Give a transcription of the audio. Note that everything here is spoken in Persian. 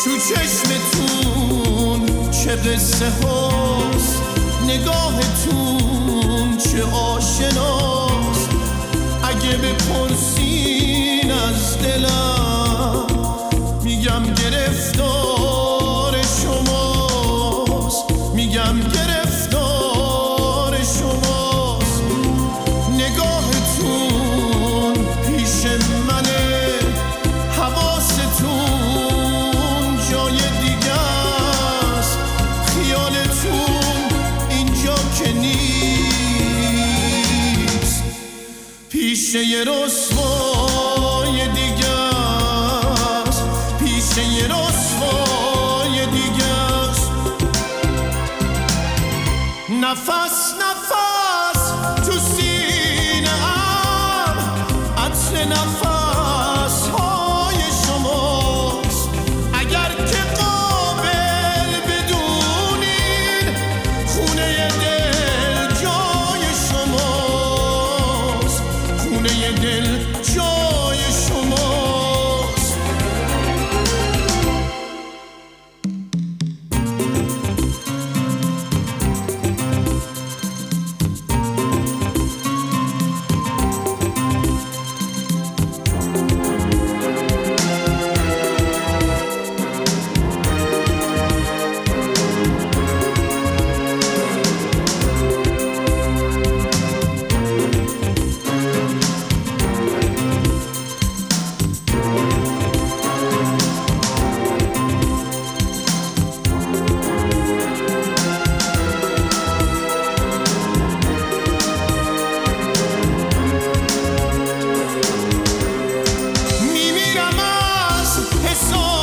تو چشمتون چه قصه هاست، نگاهتون چه آشناست. اگه بپرسین از دلم میگم گرفتار شماست، میگم گرفتار شماست. نگاهتون پیش منه، حواستون جای دیگه است، خیالتون اینجا که نیست، پیش یه رسوای دیگه است، پیش یه رسوای دیگه است. نفس نفس تو سینه‌ام، عطر نفس های شماست. اگر که قابل بدونین خونه دل جای شماست، خونه دل جای شماست. میمیرم از حساب